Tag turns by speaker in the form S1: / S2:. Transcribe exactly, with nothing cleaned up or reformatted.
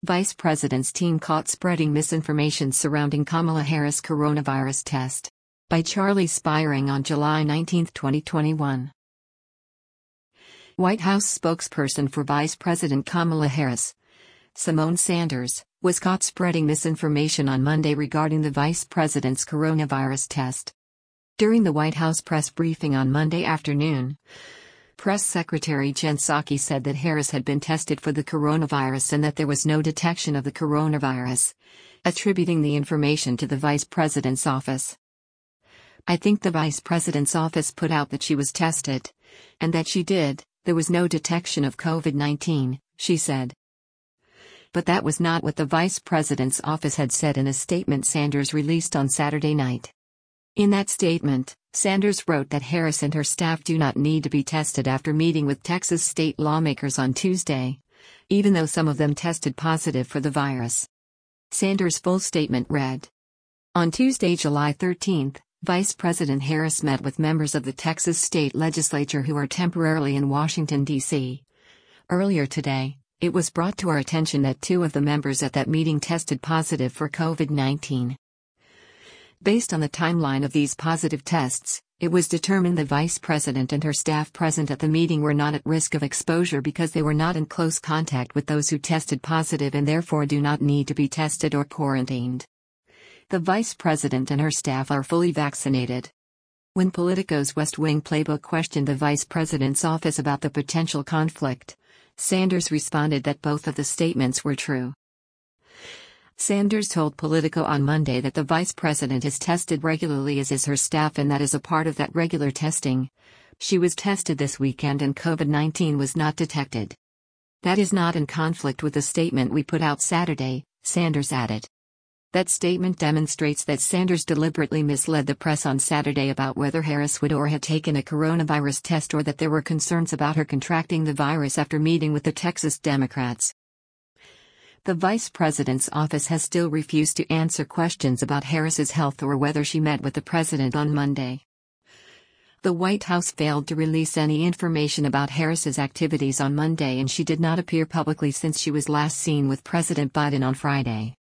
S1: Vice President's team caught spreading misinformation surrounding Kamala Harris' coronavirus test. By Charlie Spiering on July nineteenth, twenty twenty-one. White House spokesperson for Vice President Kamala Harris, Simone Sanders, was caught spreading misinformation on Monday regarding the vice president's coronavirus test. During the White House press briefing on Monday afternoon, Press Secretary Jen Psaki said that Harris had been tested for the coronavirus and that there was no detection of the coronavirus, attributing the information to the vice president's office. "I think the vice president's office put out that she was tested, and that she did. There was no detection of COVID nineteen, she said. But that was not what the vice president's office had said in a statement Sanders released on Saturday night. In that statement, Sanders wrote that Harris and her staff do not need to be tested after meeting with Texas state lawmakers on Tuesday, even though some of them tested positive for the virus. Sanders' full statement read: On Tuesday, July thirteenth, Vice President Harris met with members of the Texas state legislature who are temporarily in Washington, D C Earlier today, it was brought to our attention that two of the members at that meeting tested positive for COVID nineteen. Based on the timeline of these positive tests, it was determined the Vice President and her staff present at the meeting were not at risk of exposure because they were not in close contact with those who tested positive and therefore do not need to be tested or quarantined. The Vice President and her staff are fully vaccinated. When Politico's West Wing Playbook questioned the Vice President's office about the potential conflict, Sanders responded that both of the statements were true. Sanders told Politico on Monday that the Vice President is tested regularly, as is her staff, and that as a part of that regular testing, she was tested this weekend and COVID nineteen was not detected. That is not in conflict with the statement we put out Saturday, Sanders added. That statement demonstrates that Sanders deliberately misled the press on Saturday about whether Harris would or had taken a coronavirus test, or that there were concerns about her contracting the virus after meeting with the Texas Democrats. The Vice President's office has still refused to answer questions about Harris's health or whether she met with the president on Monday. The White House failed to release any information about Harris's activities on Monday, and she did not appear publicly since she was last seen with President Biden on Friday.